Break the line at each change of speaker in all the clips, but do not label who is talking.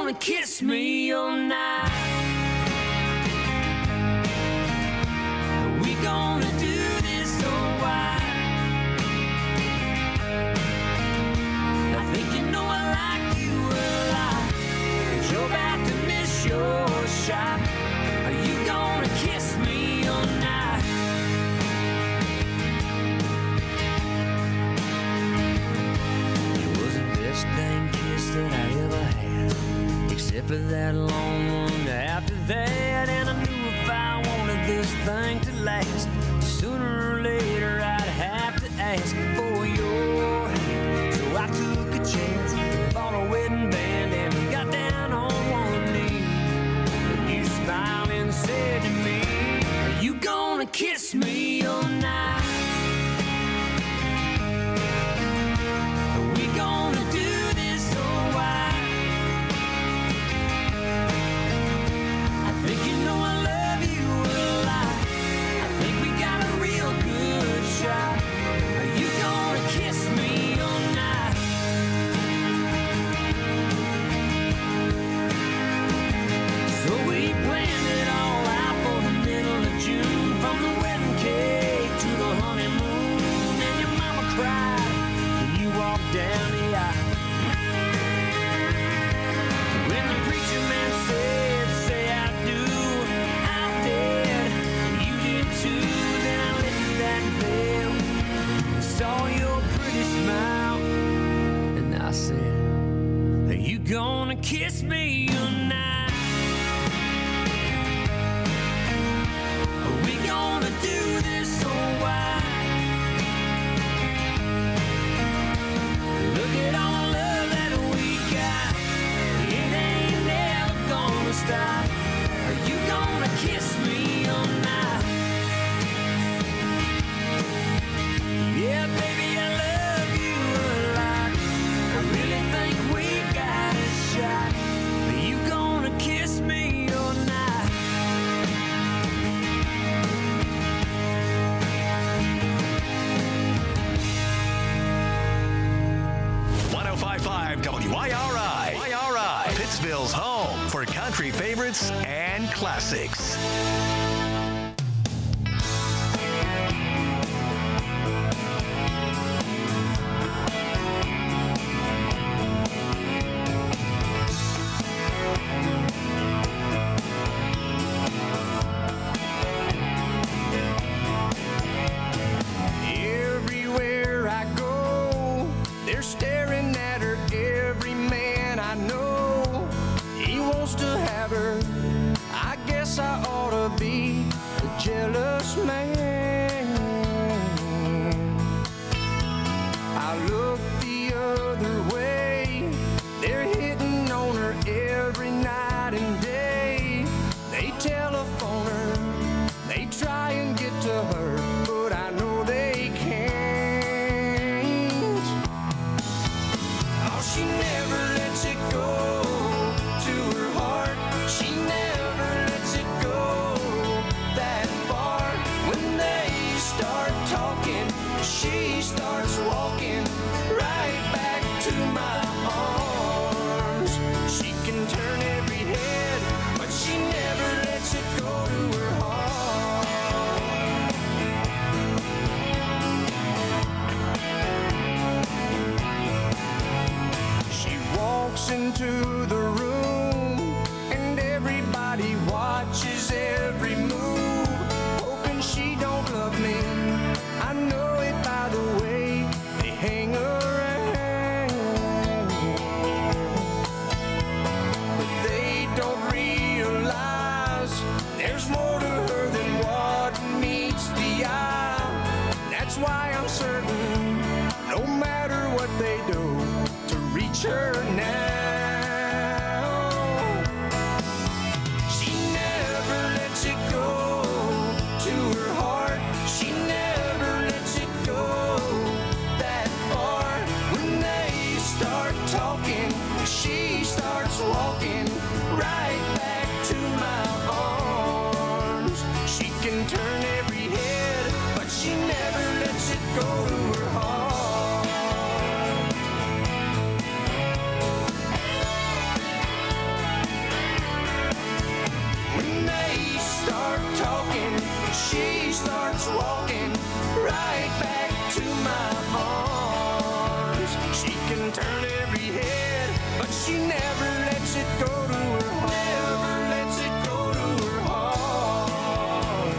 gonna kiss me all night? Are we gonna do this or why? I think you know I like you a lot, but you're about to miss your shot. Are you gonna kiss me all night? It was the best dang kiss that I ever had, except for that long one after that. And I knew if I wanted this thing to last, sooner or later I'd have to ask for your hand. So I took a chance, bought a wedding band, and got down on one knee. And you smiled and said to me, are you gonna kiss me all night? Are we gonna do this or why? I think you know I love you a lot. I think we got a real good shot. Are you gonna kiss me all night? So we planned it all out for the middle of June, from the wedding cake to the honeymoon. And your mama cried when you walked down the aisle. When the preacher man said, say I do, I did, and you did too. Then I lifted that veil, saw your pretty smile, and I said, are you gonna kiss me tonight? Are we gonna do this or why? Look at all the love that we got, it ain't never gonna stop. Are you gonna kiss me all night? Yeah, baby, I love you a lot. I really think we got a shot. Are you gonna kiss me all night?
105.5 WIRI. Pittsville's home for country favorites and classics.
Everywhere I go, they're staring at her. Every man I know, he wants to have her. I guess I ought to be a jealous man. I look the other way, they're hitting on her every night and day. They telephone her, they try and get to her, but I know they can't. Oh, she never lets it go to her heart. She never lets it go that far. When they start talking, she starts walking right back to my arms. She can turn every head, but she never lets it go to her heart. She walks into the room and everybody watches every move, hoping she don't love me. I know it by the way they hang around, but they don't realize there's more to her than what meets the eye. That's why I'm certain, no matter what they do to reach her now, she never lets it go to her heart. She never lets it go that far. When they start talking, she starts walking right back to my arms. She can turn every head, but she never lets it go to her heart. she never lets it go to her heart. Never lets it go to her heart.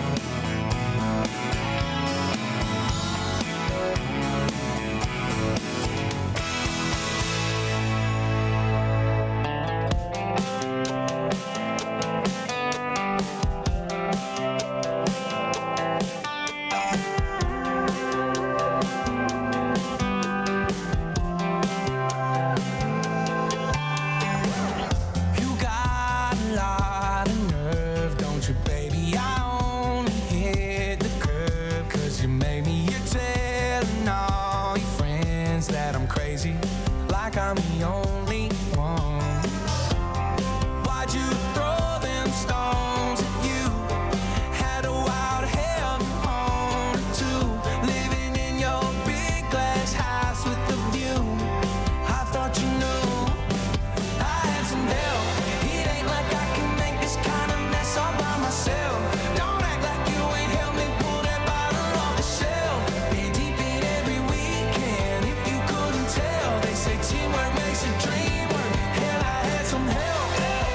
You got a lot of nerve, don't you, baby? I only hit the curb 'cause you made me. You're telling all your friends that I'm crazy, like I'm the only one. Why'd you throw them stones at you? Had a wild hell on it too. Living in your big glass house with the view. I thought you knew I had some help. It ain't like I can make this kind of mess all by myself. Don't act like you ain't helped me pull that bottle off the shelf. Been deep in every weekend, if you couldn't tell. They say teamwork makes a dream work. Hell, I had some help.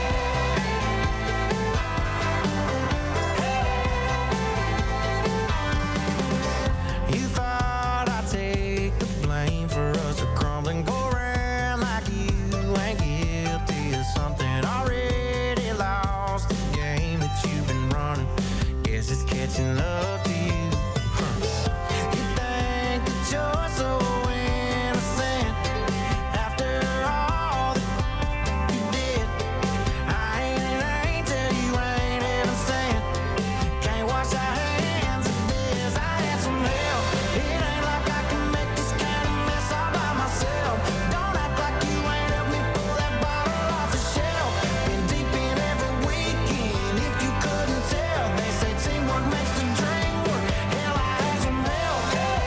You thought I'd take the blame for us to crumble and go around like you ain't guilty of something. Already lost the game that you've been running. Guess it's catching up to you. You think that you're so innocent after all that you did. I ain't an angel, you ain't innocent. Can't wash our hands of this. I had some help. It ain't like I can make this kind of mess all by myself. Don't act like you ain't helped me pull that bottle off the shelf. Been deep in every weekend, if you couldn't tell. They say teamwork makes the dream work. Hell, I had some help.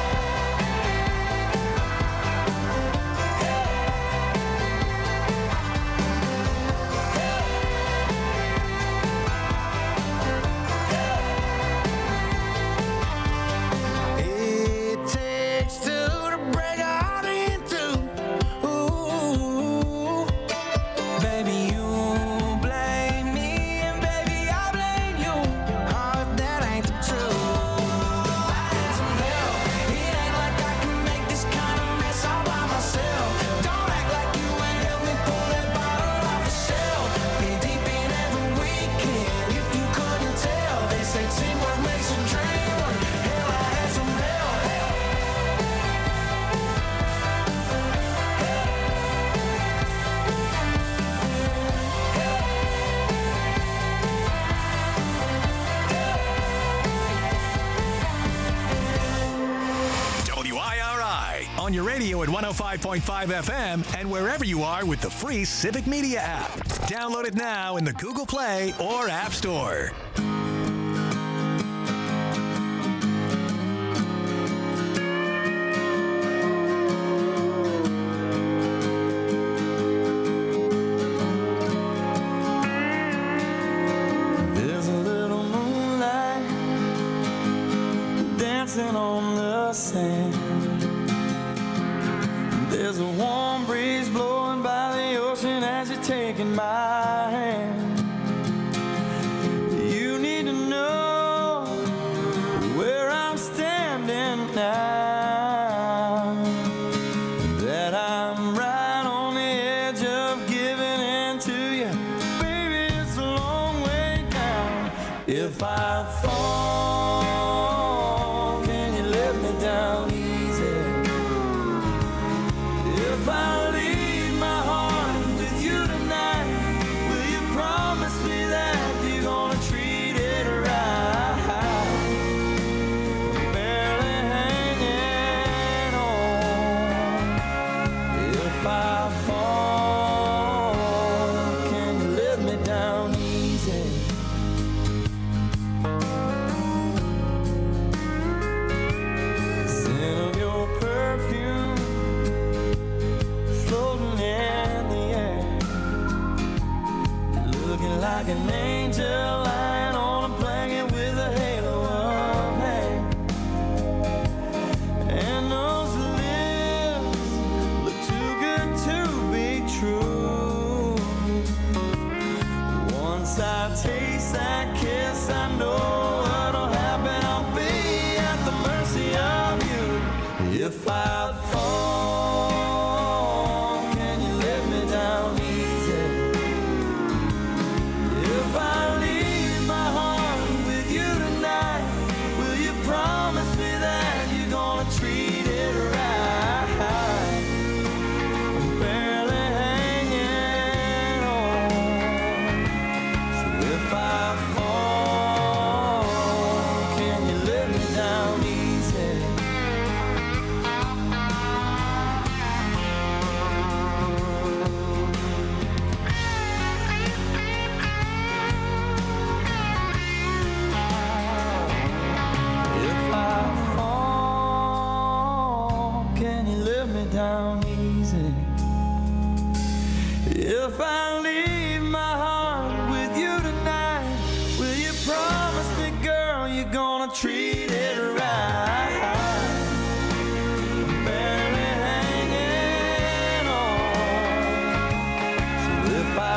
It takes two to break a heart in two. Ooh, baby, you blame me, and baby, I blame you. Oh, if that ain't the truth. I had some help. It ain't like I can make this kind of mess all by myself. Don't act like you ain't helped me pull that bottle off the shelf. Been deep in every weekend, if you couldn't tell. They say teamwork makes a dream work. Hell, I had some help.
WIRI on your radio at 105.5 FM and wherever you are with the free Civic Media app. Download it now in the Google Play or App Store.
There's a little moonlight dancing on the sand. There's a warm breeze blowing by the ocean as you're taking my hand. You need to know where I'm standing now, that I'm right on the edge of giving in to you. Baby, it's a long way down. If I fall, can you let me down easy? If I leave my heart with you tonight, will you promise me that you're gonna treat it right? Barely hanging on. If I fall, can you let me down easy? Scent of your perfume floating in the air, looking like an angel lying on a blanket with a halo of hair. And those lips look too good to be true. once I taste that kiss, I know what'll happen. I'll be at the mercy of you. If I fall, can you let me down easy? If I leave my heart with you tonight, will you promise me that you're gonna treat it right? I'm barely hanging on. So if I fall, can you let me down easy? If I fall, can you let me down easy? If I leave my heart with you tonight, will you promise me, girl, you're gonna treat it right? I'm barely hanging on. So if I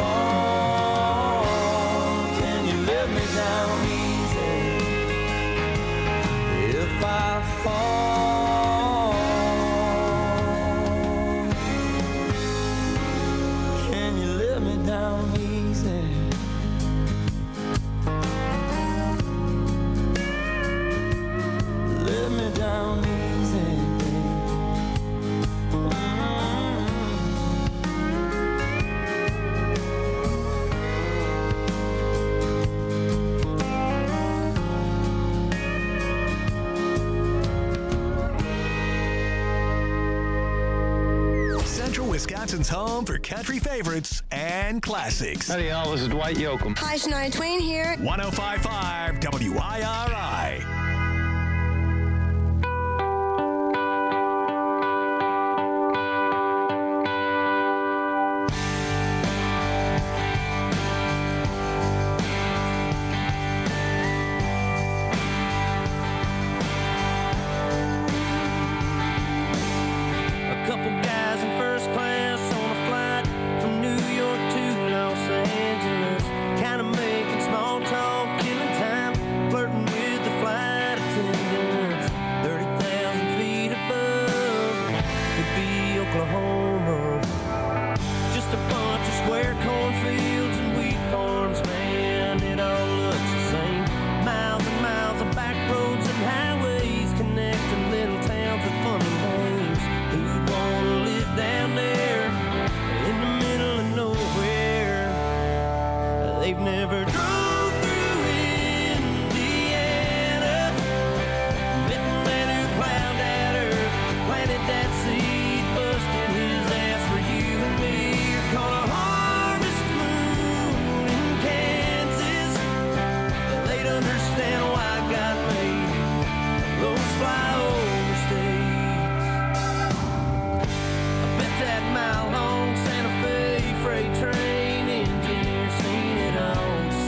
fall, can you let me down easy? If I fall, can you let me down easy? Let me down easy,
Central Wisconsin's home for country favorites and classics.
Howdy, y'all. This is Dwight Yoakam.
Hi, Shania Twain here.
105.5 WIRI.
A couple guys in first class on a flight from New York to Los Angeles, kind of making small talk, killing time, flirting with the flight attendants. 30,000 feet above could be Oklahoma. Just a bunch of square cornfields and wheat farms, man, it all looks the same. Miles and miles of back roads and highways connecting little towns with funny names. Who'd wanna live down there in the middle of nowhere? They've never drove through Indiana, met the man who plowed that earth, planted that seed, busted his ass for you and me. You're caught a harvest moon in Kansas. They'd understand why God made those flyover states. I bet that mile-long Santa Fe freight train engineer seen it all.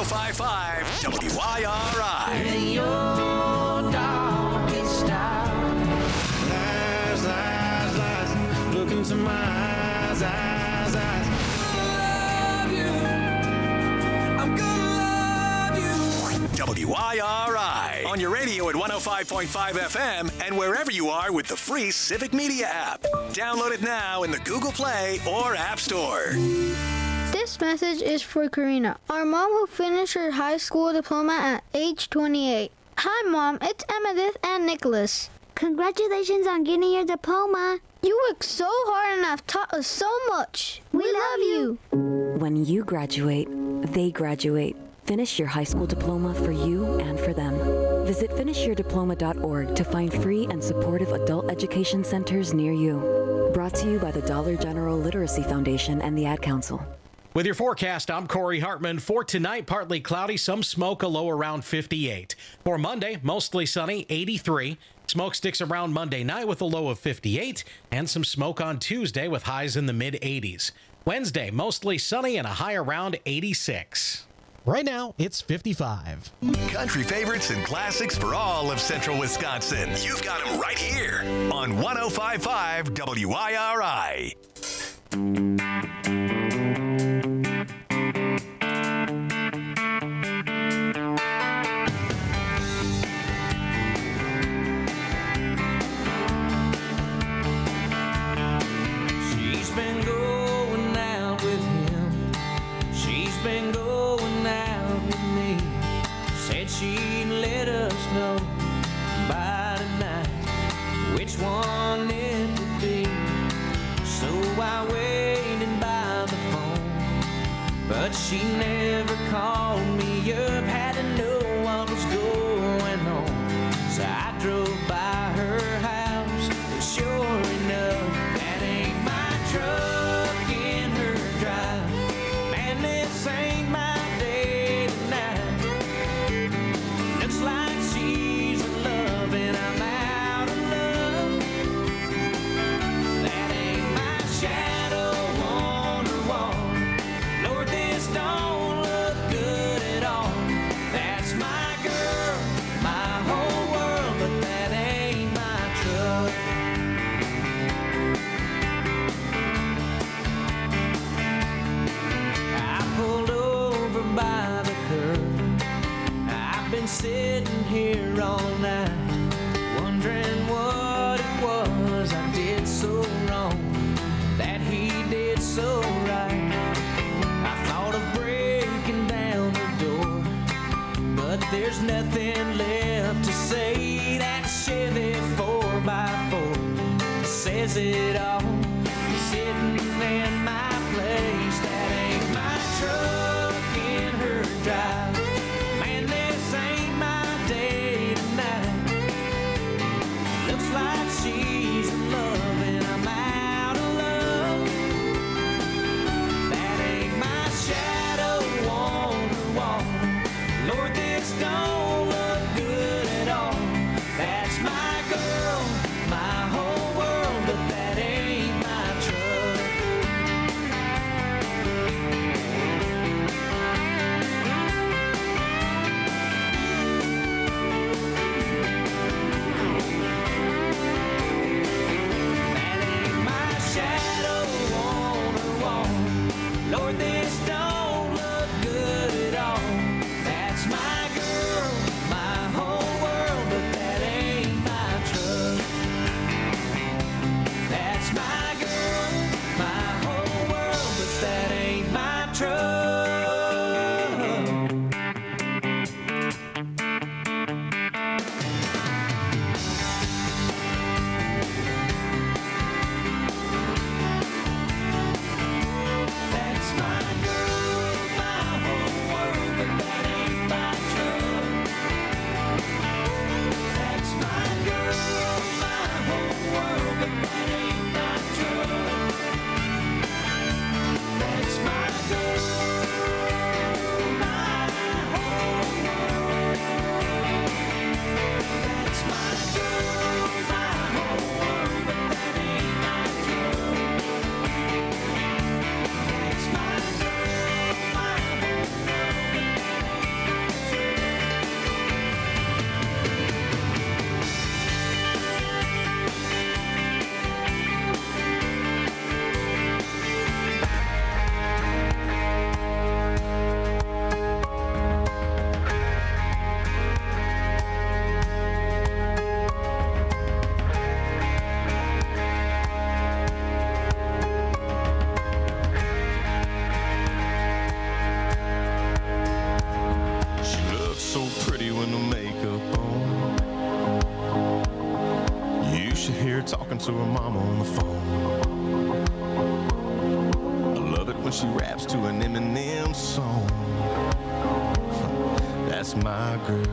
105.5 WIRI.
In your darkest hour.
Lies, lies, lies. Look into my eyes, eyes, eyes.
Love you. I'm gonna love you.
WIRI. On your radio at 105.5 FM and wherever you are with the free Civic Media app. Download it now in the Google Play or App Store.
This message is for Karina, our mom who finished her high school diploma at age 28. Hi, Mom. It's Emmettith and Nicholas.
Congratulations on getting your diploma.
You worked so hard and have taught us so much. We love you.
When you graduate, they graduate. Finish your high school diploma for you and for them. Visit finishyourdiploma.org to find free and supportive adult education centers near you. Brought to you by the Dollar General Literacy Foundation and the Ad Council.
With your forecast, I'm Corey Hartman. For tonight, partly cloudy, some smoke, a low around 58. For Monday, mostly sunny, 83. Smoke sticks around Monday night with a low of 58, and some smoke on Tuesday with highs in the mid-80s. Wednesday, mostly sunny and a high around 86.
Right now, it's 55.
Country favorites and classics for all of central Wisconsin. You've got them right here on 105.5 WIRI.
She's been going out with him. She's been going out with me. Said she'd let us know by tonight which one it would be. So I waited by the phone, but she never called me up. Had to know what was going on, so I drove by her house, and sure enough, that ain't my truck in her drive. Man, this ain't my day tonight. Looks like she's in love and I'm out of love. That ain't my shadow on her wall. Lord, this don't look good at all. That's my girl, my whole world, but that ain't my truck. I pulled over by the curb. I've been sitting here all night, wondering what it was I did so wrong, that he did so right. I thought of breaking down the door, but there's nothing left to say. That Chevy 4x4 says it all. Sitting in my place, that ain't my truck in her drive. Man, this ain't my day tonight. Looks like she's in love and I'm out of love. That ain't my shadow on the wall. Lord, this don't look good at all. That's my girl, my whole world, but that ain't
she hear her talking to her mama on the phone. I love it when she raps to an Eminem song. That's my girl.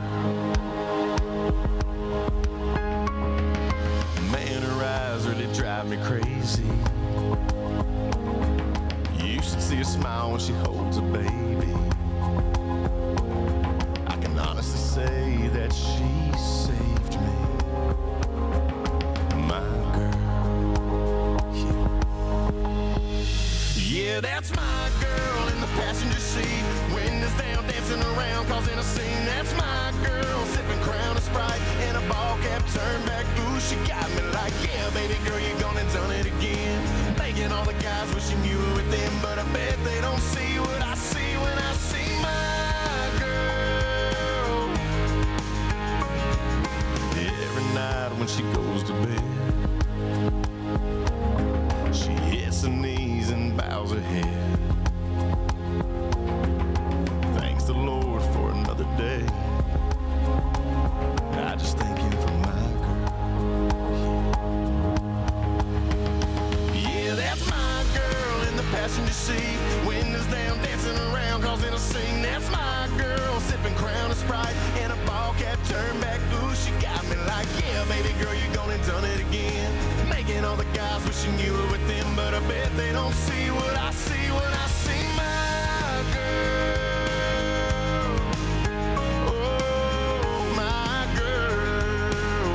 Man, her eyes really drive me crazy. You should see her smile when she holds a baby. I can honestly say that she saved me. My girl, yeah, that's my girl in the passenger seat. Windows down, dancing around, causing a scene. That's my girl, sipping Crown and Sprite in a ball cap, turn back. Ooh, she got me like, yeah, baby girl, you gone and done it again. Making all the guys wishing you were with them, but I bet they don't see what I see when I see my girl. Every night when she goes to bed, she hits her knees and bows her head. Thanks the Lord for another day. I just thank him for my girl. Yeah, that's my girl in the passenger seat. Windows down, dancing around, causing a scene. That's my girl, sipping Crown and Sprite in a ball cap, turn back. Ooh, she got me like, yeah, baby girl, you gone and done it again. Making all the guys wishing you were with them, but I bet they don't see what I see when I see my girl. Oh, my girl.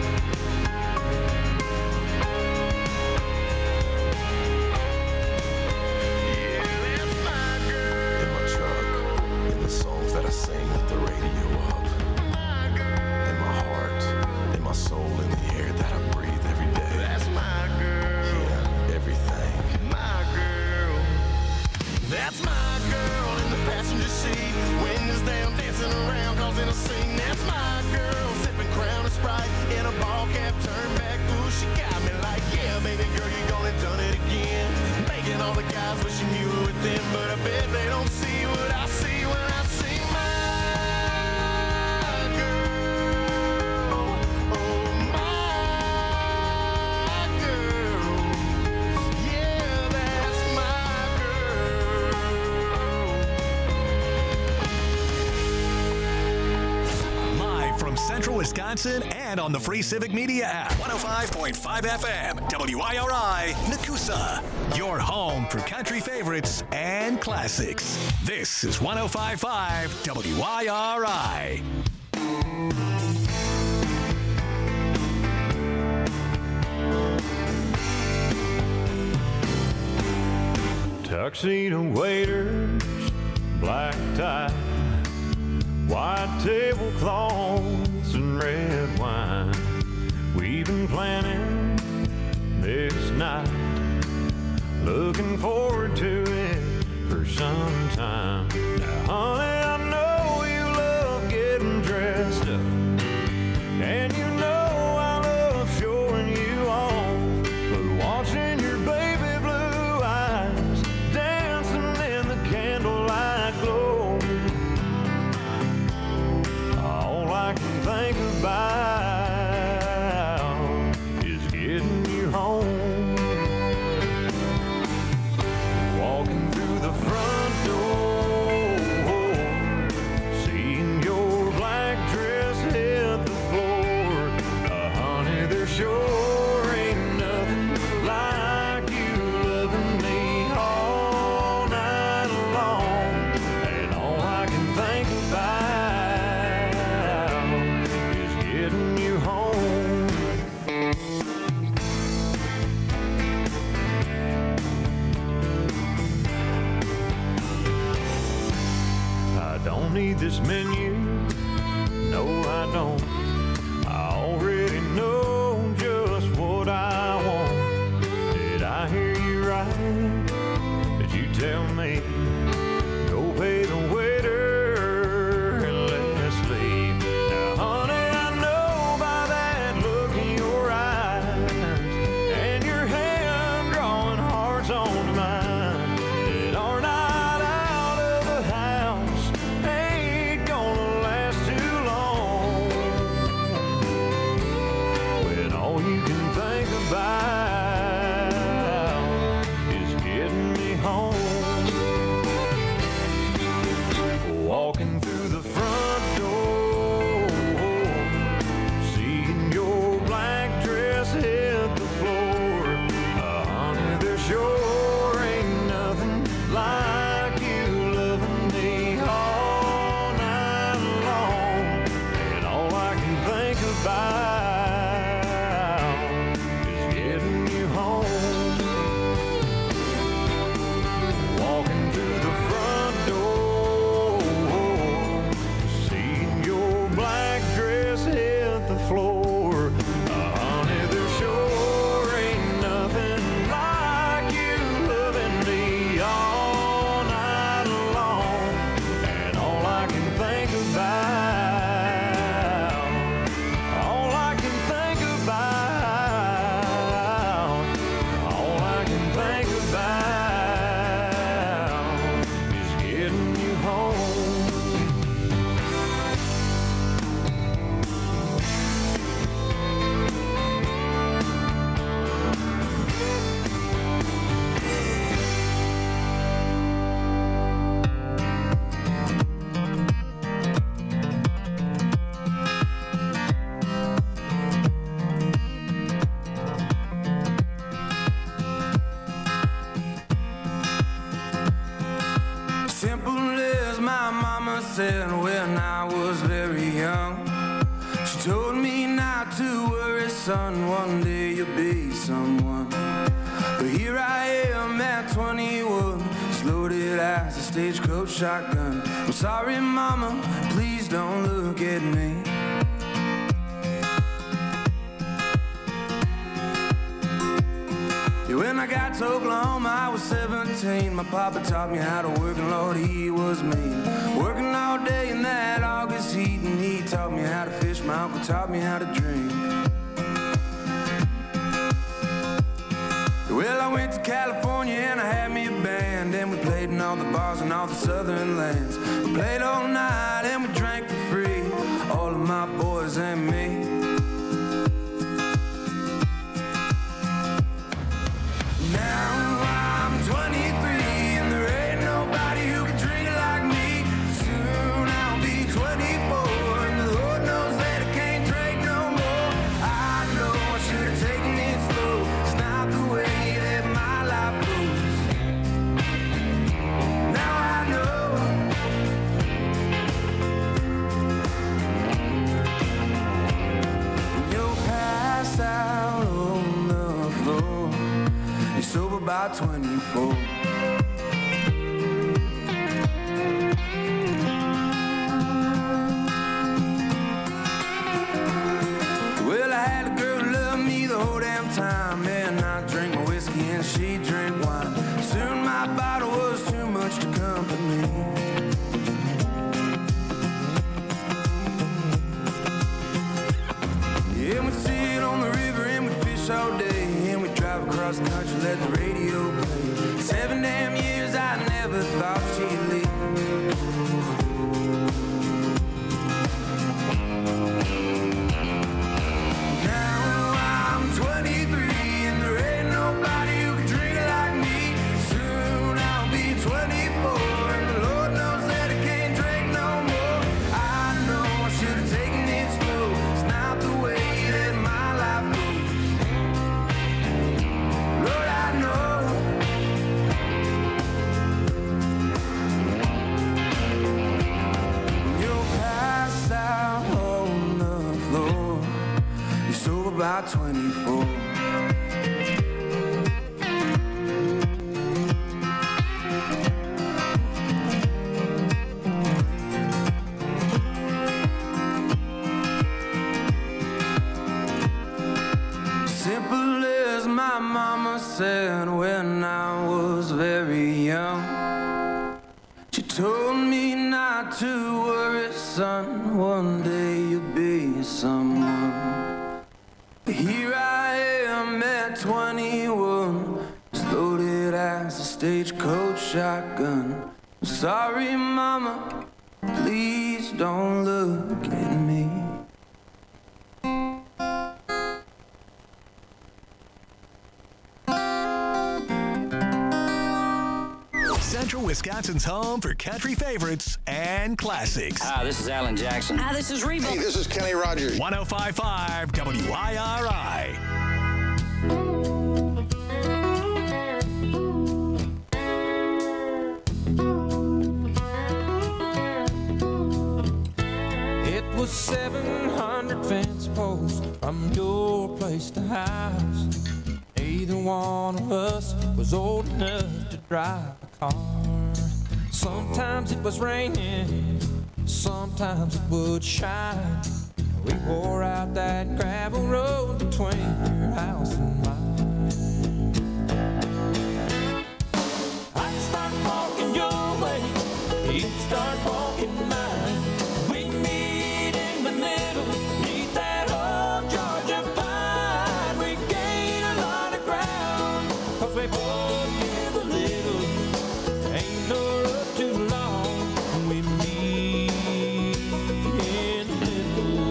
Yeah, that's my girl. In my truck, in the songs that I sing with the radio up. My girl. In my heart, in my soul, in the air that I breathe every day. That's my girl. Yeah, everything. My girl. That's my girl in the passenger seat. Windows down, dancing around, causing a scene. That's my girl, sipping Crown and Sprite in a ball cap, turn back. Ooh, she got me like, yeah, baby girl, you gone and done it again. Making all the guys wishing you were with them, but I bet they don't see what I see when I see my girl. Oh, my girl. Yeah, that's my girl.
Live from Central Wisconsin and on the free Civic Media app. 105.5 FM, WIRI, Nakusa. Your home for country favorites and classics. This is 105.5 WIRI.
Tuxedo waiters, black tie, white tablecloths and red wine. We've been planning this night, looking forward to it for some time. Now, honey, I know you love getting dressed up, and you know I love showing you off, but watching your baby blue eyes dancing in the candlelight glow, all I can think about is getting you home. Walking through the front door, seeing your black dress hit the floor. Honey, there sure ain't nothing like you loving me all night long. And all I can think about is getting you home. I don't need this menu, no I don't. I already know just what I want. Did I hear you right? Did you tell me go pay the waiter and let's leave? Now honey, I know by that look in your eyes and your hand drawing hearts on mine that our night out of the house ain't gonna
said when I was very young. She told me not to worry, son, one day you'll be someone. But here I am at 21, just loaded as a stagecoach shotgun. I'm sorry, mama, please don't look at me. When I got to Oklahoma, I was 17. My papa taught me how to work, and Lord, he was mean. Working all day in that August heat, and he taught me how to fish. My uncle taught me how to drink. Well, I went to California and I had me a band, and we played in all the bars and all the southern lands. We played all night and we drank for free, all of my boys and me. Now I'm 23 and there ain't nobody who can drink like me. Soon I'll be 24 and the Lord knows that I can't drink no more. I know I should have taken it slow. It's not the way that my life goes. Now I know. When you're passed out on the floor, you're sober by 24. Well, I had a girl who loved me the whole damn time, and I drank my whiskey and she drank wine. Soon my bottle was too much to company. Yeah, we'd sit on the river and we'd fish all day, and we'd drive across the country, let the radio play. 7 damn years I never thought she'd leave. Now I'm 23 and there ain't nobody who can drink like me. Soon I'll be 24 and the Lord knows that I can't drink no more. I know I should have taken it slow. It's not the way that my life goes. Lord, I know. You're passed out on the floor. You're sober by 24. Simple as my mama said when I was very young. She told me not to worry, son, one day you'll be someone. But here I am at 21, just loaded as a stagecoach shotgun. I'm sorry, mama, please don't look at me.
Central Wisconsin's home for country favorites and classics.
Hi, this is Alan Jackson.
Hi, this is Reba.
Hey, this is Kenny Rogers.
105.5 WIRI.
It was 700 fence posts from your place to house. Neither one of us was old enough to drive a car. Sometimes it was raining, sometimes it would shine. We wore out that gravel road between your house and mine. I'd start walking your way, you'd start walking mine. We'd meet in the middle, meet that old Georgia pine. We gain a lot of ground, 'cause we both give a little. Ain't no road too long when we meet in the middle.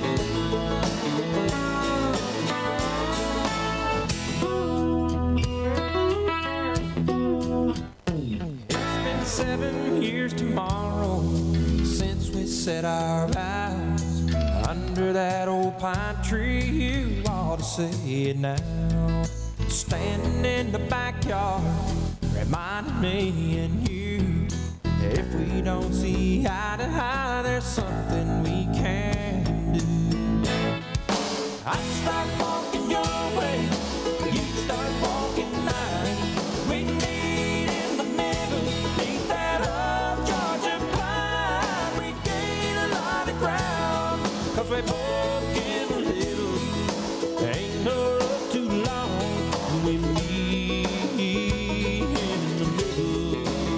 It's been 7 years tomorrow since we set our vows under that old pine tree. You ought to see it now, standing in the backyard, reminding me and you If we don't see eye to eye, there's something we can do. I'd start walking your way, you'd start walking mine. We meet in the middle, meet that old Georgia pine. We gain a lot of ground, 'cause we both give a little. Ain't no road too long, we meet in the middle.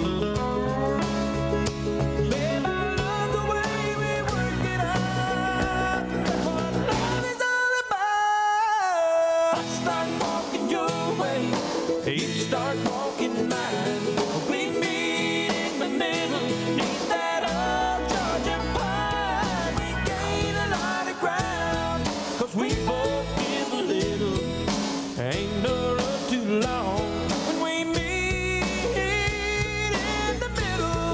Babe, I love the way we work it out. That's what love is all about. I start walking your way, you start walking mine. We meet in the middle, neath that old Georgia pine. We gain a lot of ground, 'cause we both give a little. Ain't no road too long when we meet in the middle.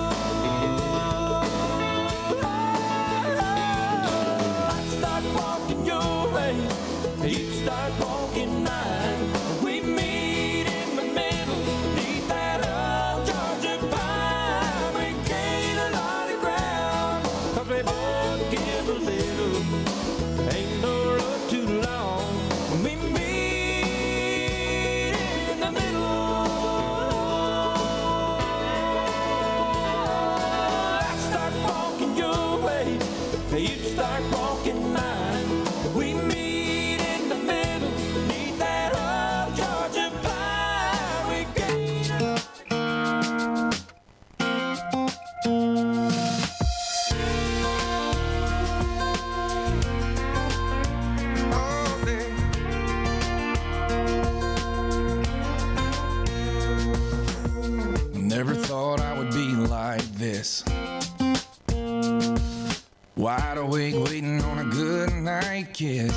I start walking your way, you start walking mine. We meet in the middle, neath that old Georgia pine. We gain a lot of ground, 'cause we both give a little. Ain't no road too long when we meet in the middle. I start walking your way, you start walking mine. We meet in the middle, neath that old Georgia pine. We gain a lot of all day.
Never thought I would be like this. Wide awake, waiting on a good night kiss.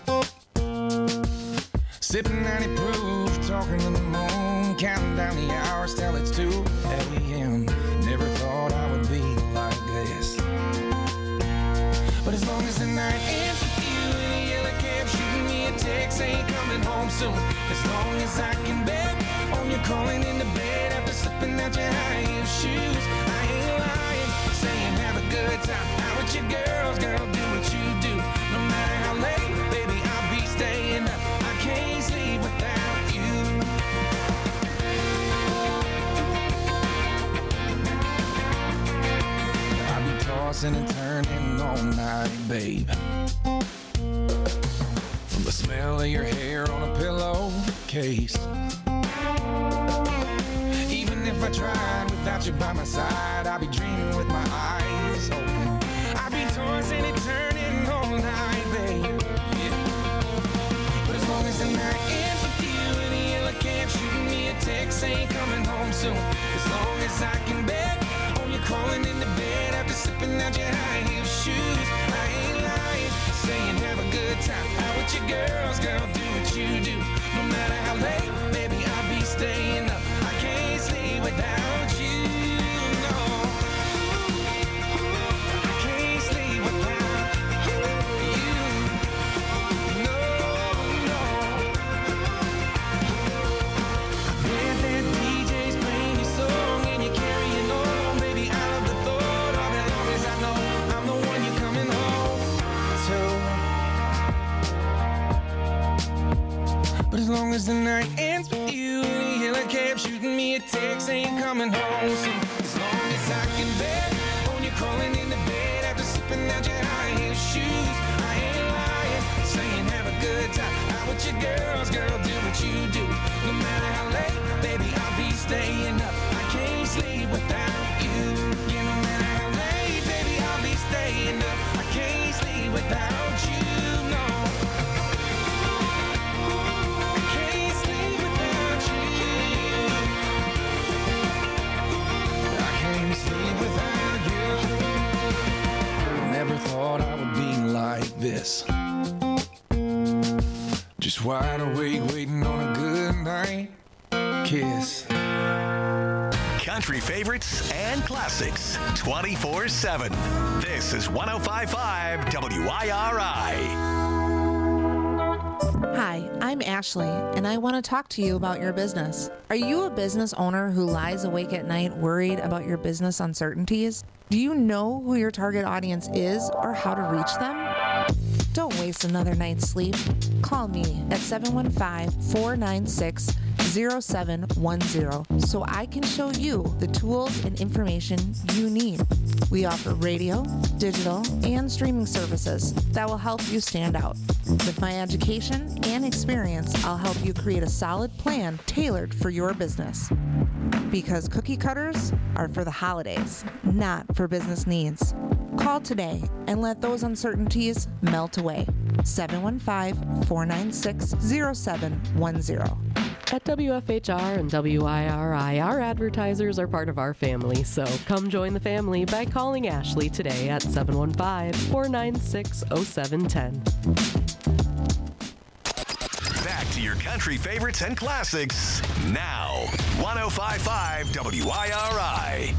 Sipping 90 proof, talking to the moon, counting down the hours till it's 2 a.m. Never thought I would be like this. But as long as the night ends with you in a yellow cab, shooting me a text, ain't coming home soon. As long as I can bet on you calling into bed after slipping out your high heel shoes. I ain't lying, saying have a good time. Out with your girls, girl, do what you do. No matter how late, baby, I'll be staying up. I can't sleep without you. I'll be tossing and turning all night, babe. From the smell of your hair on a pillowcase. Even if I tried without you by my side, I'd be dreaming with my eyes open. I'd be tossing and turning all night, babe. Yeah. But as long as the night ends with you in a yellow cab, shooting me a text, ain't coming home soon. As long as I can bet on you crawling into bed after slipping out your high heel shoes. I ain't lying, saying have a good time. Out with your girls, girl, do what you do. No matter how late, baby, I'll be staying up. I can't sleep without you, no. I can't sleep without you, no, no. I bet that DJ's playing your song and you're carrying on. Baby, I love the thought of it, long as I know I'm the one you're coming home to. But as long as the night ends with you in a yellow cab, shooting me a text, ain't coming home soon. As long as I can bet on you crawling into bed after slipping out your high heel shoes. I ain't lying, saying have a good time. Out with your girls, girl, do what you do. No matter how late, baby, I'll be staying up. I can't sleep without you. Yeah, no matter how late, baby, I'll be staying up. I can't sleep without you, no. Never thought I would be like this. Just wide awake, waiting on a good night kiss.
Country favorites and classics 24/7. This is 105.5 WIRI.
Hi, I'm Ashley, and I want to talk to you about your business. Are you a business owner who lies awake at night worried about your business uncertainties? Do you know who your target audience is or how to reach them? Don't waste another night's sleep. Call me at 715-496-0710 so I can show you the tools and information you need. We offer radio, digital, and streaming services that will help you stand out. With my education and experience, I'll help you create a solid plan tailored for your business. Because cookie cutters are for the holidays, not for business needs. Call today and let those uncertainties melt away. 715-496-0710.
At WFHR and WIRI, our advertisers are part of our family, so come join the family by calling Ashley today at 715-496-0710.
Back to your country favorites and classics now. 105.5 WIRI.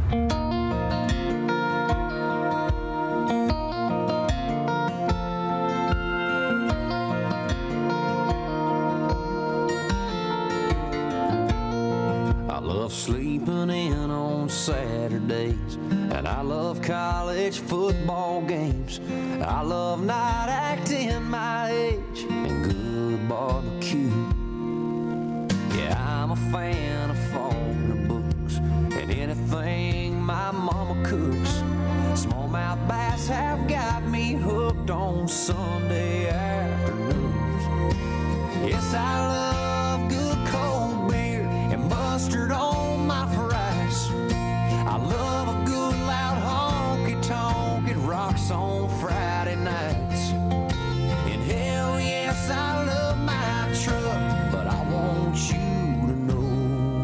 I love sleeping in on Saturdays, and I love college football games. I love not acting my age and good barbecue. Yeah, I'm a fan of phone books and anything my mama cooks. Smallmouth bass have got me hooked on Sunday afternoons. Yes, I love good cold beer and mustard on my fries. I love a good loud honky-tonk. It rocks on Friday nights. And hell yes, I love my truck, but I want you to know,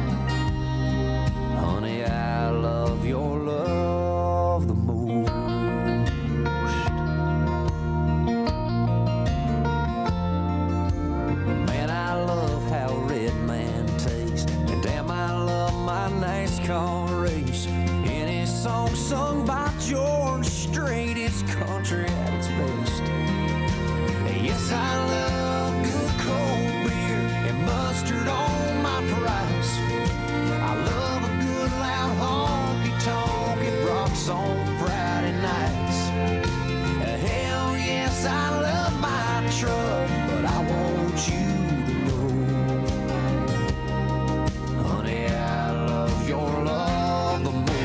honey, I love your love the most. Man, I love how Red Man tastes, and damn, I love my NASCAR race. Any song sung by George Strait is country at its best. Yes, I love good cold beer and mustard on my fries. I love a good loud honky-tonk. It rocks on Friday nights. Hell yes, I love my truck, but I want you to know, honey, I love your love the most.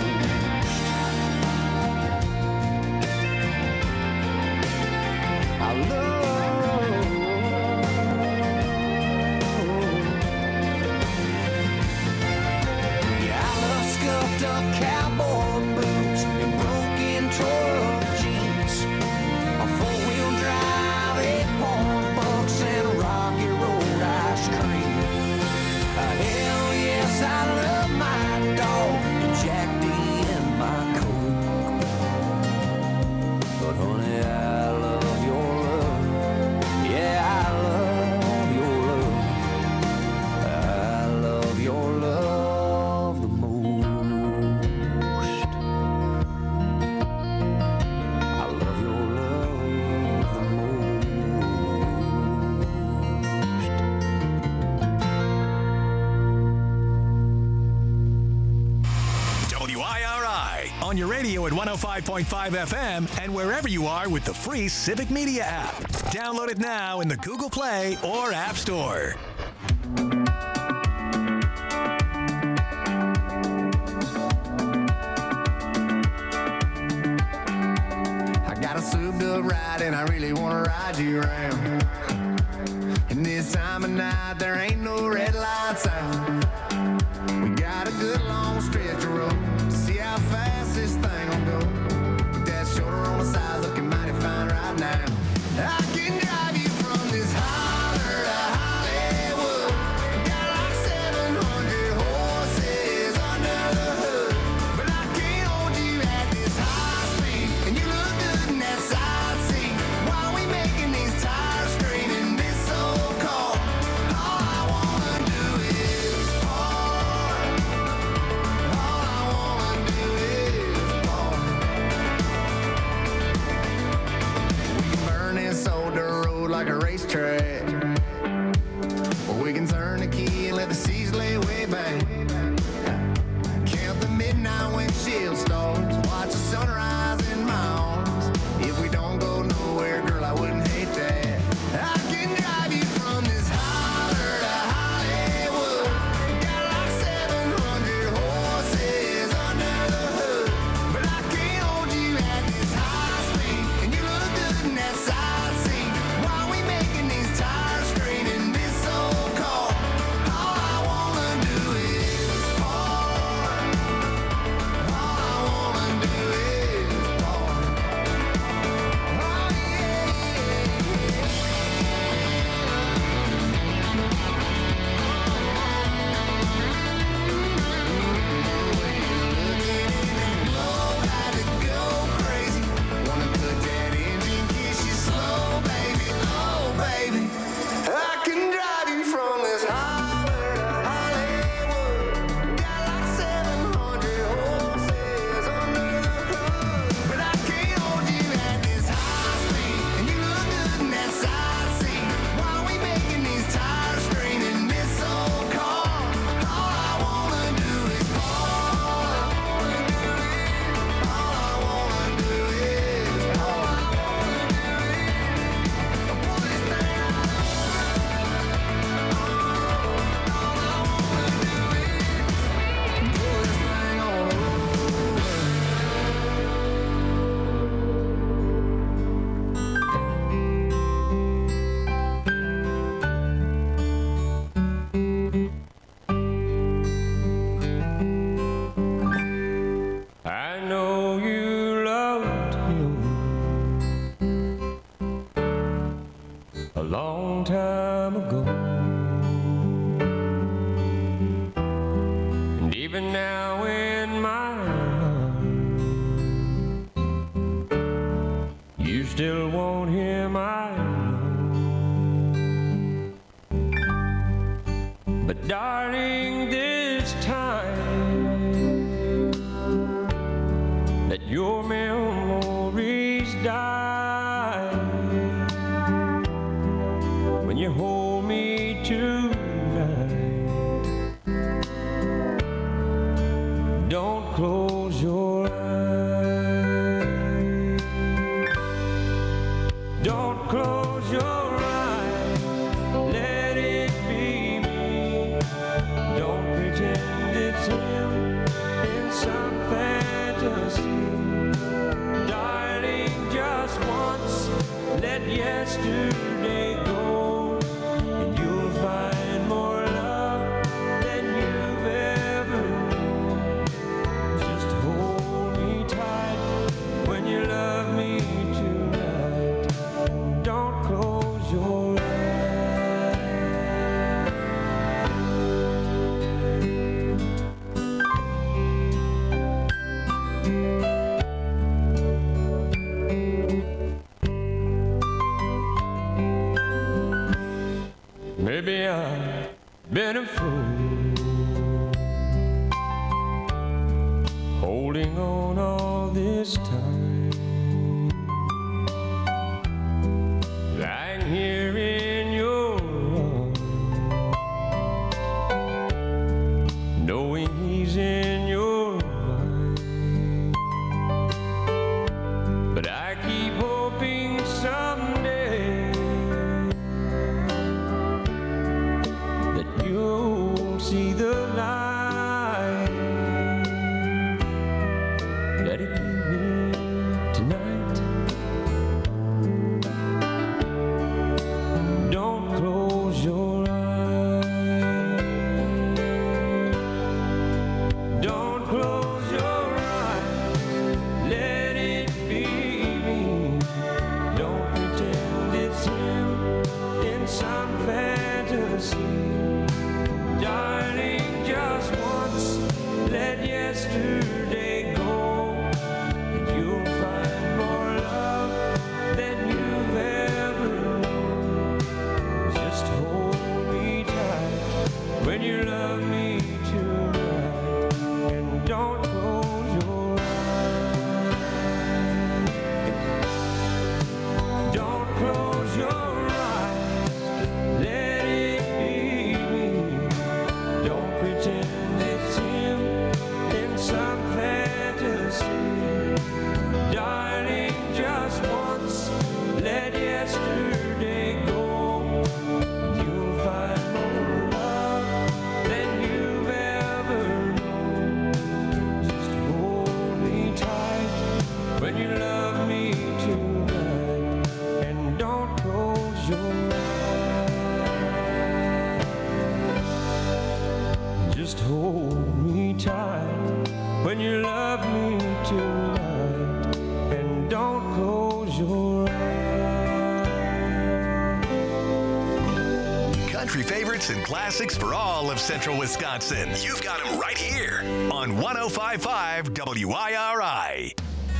I love, yeah, I love scuffed up cowboy boots and broken truck jeans, a four-wheel drive, 8-point bucks, and Rocky Road ice cream. Hell yes, I love my dog and Jack D and my Coke. But honey, I love your love. Yeah, I love your love. I love your love the most. I love your love the most.
WIRI on your radio at 105.5 FM and wherever you are with the free Civic Media app. Download it now in the Google Play or App Store.
I got a souped up ride and I really want to ride you around. And this time of night there ain't no red lights out. We got a good long stretch of road to see how fast this thing will go. With that shoulder on the side looking mighty fine right now. I can drive you from this holler to Hollywood. Got like 700 horses under the hood. But I can't hold you at this high speed. And you look good in that side seat. While we making these tires screaming this old car. All I wanna do is time ago. And even now in my heart, you still want him, I know. But darling, this time, let your memories die. When you hold me tonight, don't close your eyes. Don't close your eyes. Let it be me. Don't pretend it's him in some fantasy. Darling, just once, let yesterday go. Find more love than you've ever known. Just hold me tight when you love me tonight. Don't close your Maybe I've been a fool, holding on all this time, lying here in your arms, knowing he's in your mind. But I keep hoping someday you'll see the light. Let it be me tonight. Don't close your eyes. Don't close your eyes. Let it be me. Don't pretend it's him in some fantasy. Darling, just once, let yesterday go, and you'll find more love than you've ever known. Just hold me tight when you love me tonight, and don't close your eyes. Don't close your eyes. Let it be me. Don't pretend it's him in some fantasy. Darling, just once, let yesterday go. You'll find more love than you've ever known. Just hold me tight when you love me tonight, and don't close your eyes. Just hold me tight when you love me tonight, and don't close your eyes.
Country favorites and classics for all of Central Wisconsin. You've got them right here on 105.5 WIRI.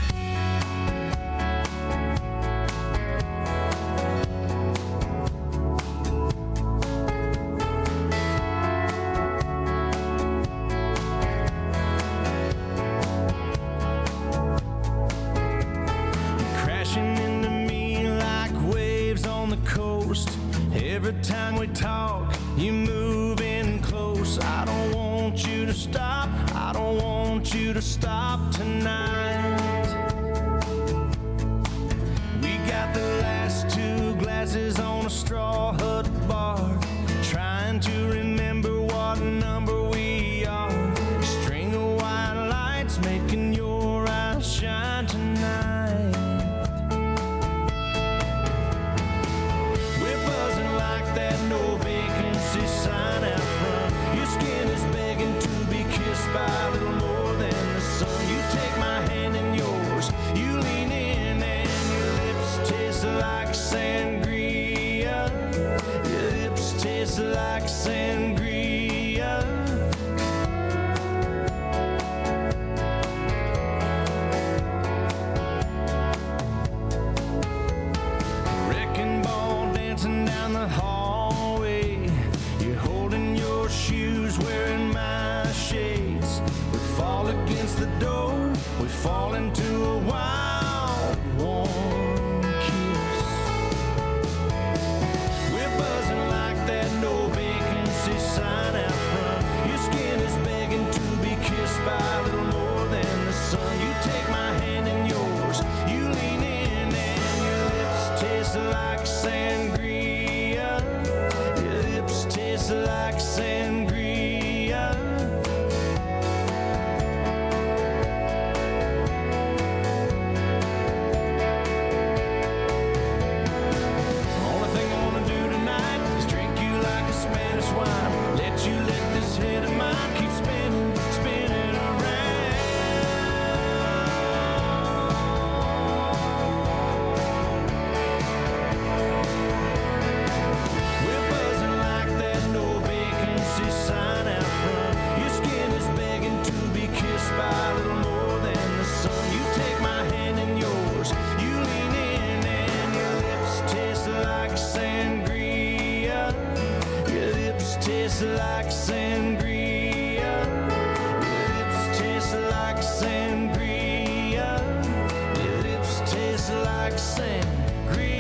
Every time we talk, you move in close. I don't want you to stop. I don't want you to stop tonight. We got the last two glasses on a straw hut bar, trying to remember what number we are. String of white lights making your eyes shine tonight. That no vacancy sign out front. Your skin is begging to be kissed by a little more than the sun. You take my hand in yours, you lean in, and your lips taste like sangria. like sangria. Wrecking ball dancing down the hallway. You're holding your shoes, wearing my shades. We fall against the door, we fall into a wild, warm kiss. We're buzzing like that no vacancy sign out front. Your skin is begging to be kissed by a little more than the sun. You take my hand in yours, you lean in, and your lips taste like sangria. Your lips taste like sangria. Only thing I wanna do tonight is drink you like a Spanish wine. Let you let this head of mine keep spinning, spinning around. We're buzzing like that no vacancy sign out front. Your skin is begging to be kissed by a little more than the sun. You take my hand in yours, you lean in, and your lips taste like sangria. Your lips taste like sangria. Your lips taste like sangria. Your lips taste like sangria.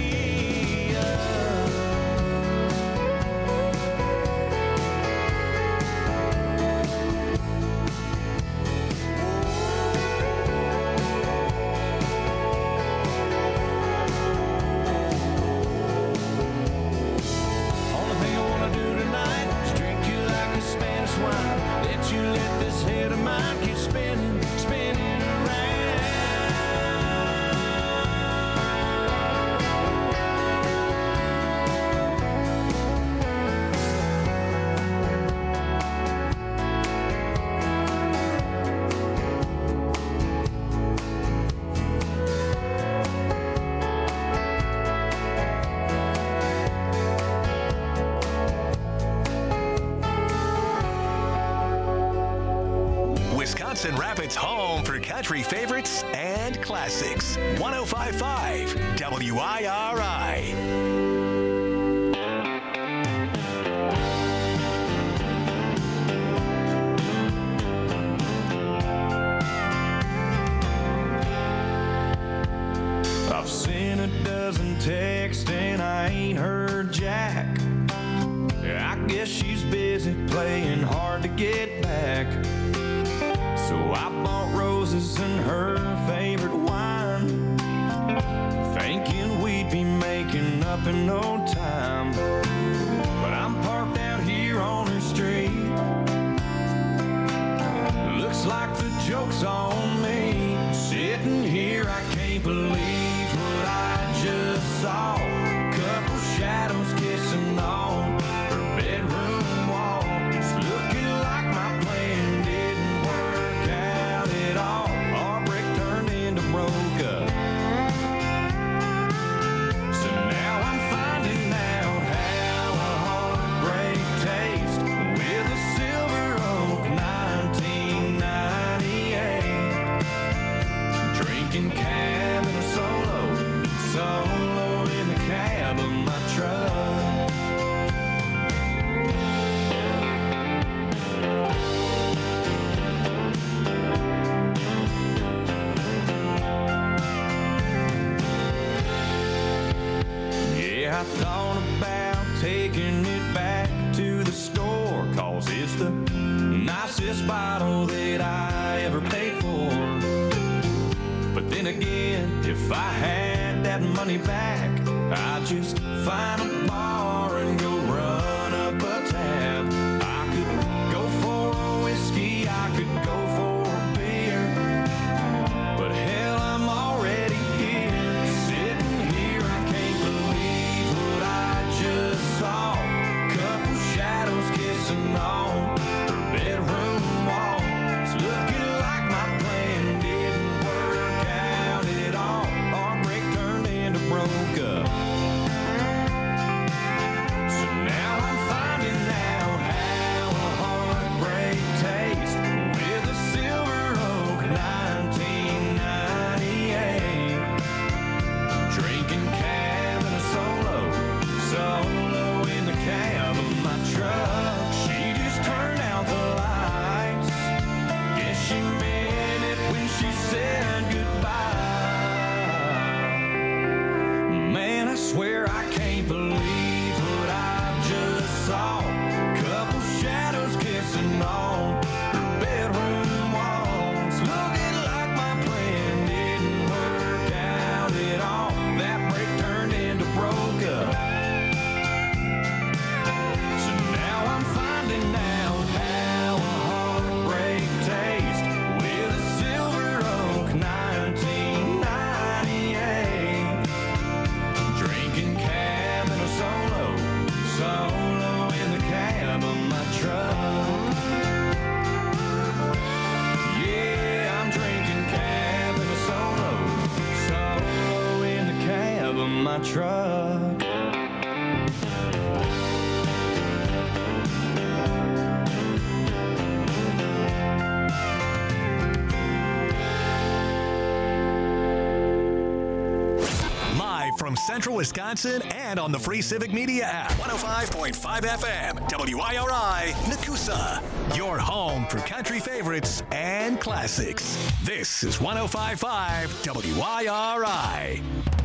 Only thing I wanna do tonight is drink you like a Spanish wine. Let you let this head of mine keep spinning, spinning around.
Wisconsin Rapids' home for country favorites and classics. 105.5 WIRI.
I've seen a dozen texts and I ain't heard Jack. I guess she's busy playing hard to get back. So I bought roses and her favorite wine, thinking we'd be making up in no time. But I'm parked out here on her street. Looks like the joke's on me. Sitting here, I can't believe what I just saw. Couple shadows kissing on her bedroom wall. It's looking like my plan didn't work out at all. Our brick turned into broke up. So now I'm finding out how a heartbreak tastes with a Silver Oak 1998. Drinking cab in a solo, solo in the cab of my truck. Yeah, I thought about taking it back to the store, 'cause it's the nicest bottle that I ever paid for. But then again, if I had that money back, I'd just find a bar and go run up a tab. I could go for a whiskey, I could go for a beer, but hell, I'm already here. Sitting here, I can't believe what I just saw. Couple shadows kissing on her bedroom wall. It's looking like my plan didn't work out at all. Our break turned into broke up. truck.
Live from Central Wisconsin and on the Free Civic Media app. 105.5 FM, WIRI, Nakusa. Your home for country favorites and classics. This is 105.5 WIRI.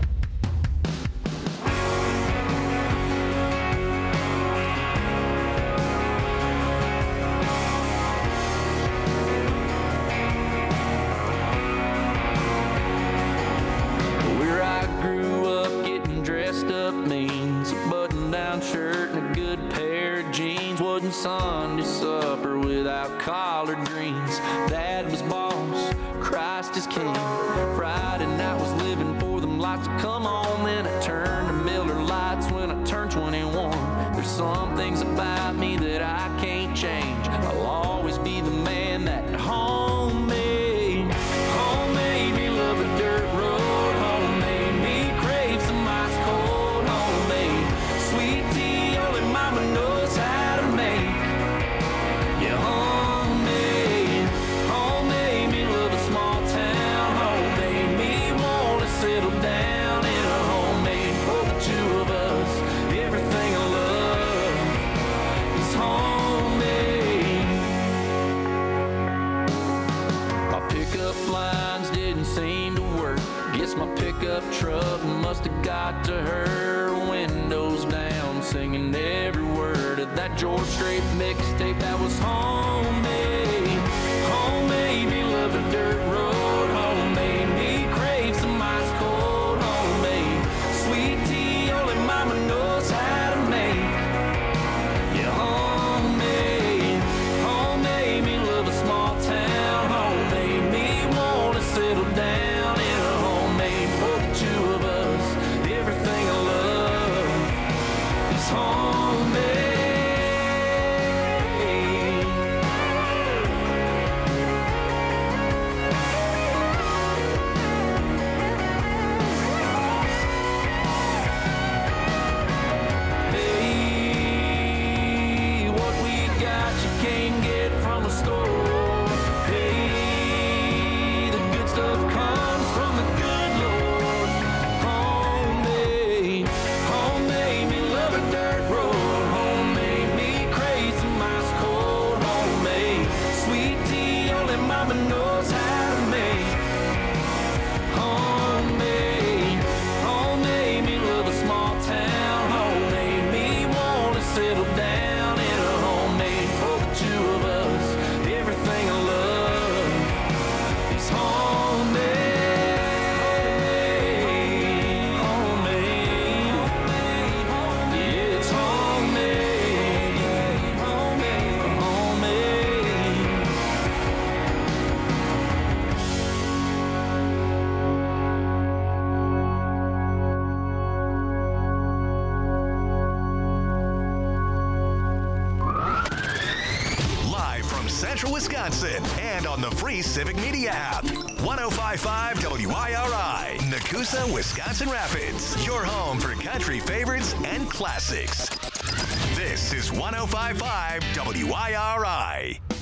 Where I grew up, getting dressed up means a button-down shirt and a good pair of jeans. Wasn't Sunday supper without collard greens. Dad was boss, Christ is king. Friday night was living for them lights to come on. Then I turned to Miller Lights when I turned 21. There's some things about me that I can't change. I'll always be the man that home made. Home made me love a dirt road. Home made me crave some ice cold. Home made sweet tea only mama knows how to make. Yeah, home made me love a small town. Home made me want to settle down in a homemade for the two of us. Everything I love is homemade. My pickup lines didn't seem to work. Guess my pickup truck must have got to her. Windows down, singing every word of that George Strait mixtape that was homemade. Homemade me love a dirt road. Homemade me crave some ice cold. Homemade sweet tea only mama knows how to make. Yeah, homemade me love a small town. Homemade me want to settle down in a homemade for the two of us. Everything I love is homemade. Hey, what we got you can't get from a store. Hey, the good stuff comes from the good Lord. Homemade me love a dirt road. Homemade me crave some ice cold. Homemade sweet tea only mama knows how to make. Homemade me love a small town. Homemade me want to settle down in a homemade for the two of us. Everything I love is homemade. Homemade. Yeah, it's homemade. Homemade.
Live from Central Wisconsin and on the Free Civic Media app. 105.5 WIRI, Nakusa, Wisconsin Rapids. Your home for country favorites and classics. This is 105.5 WIRI.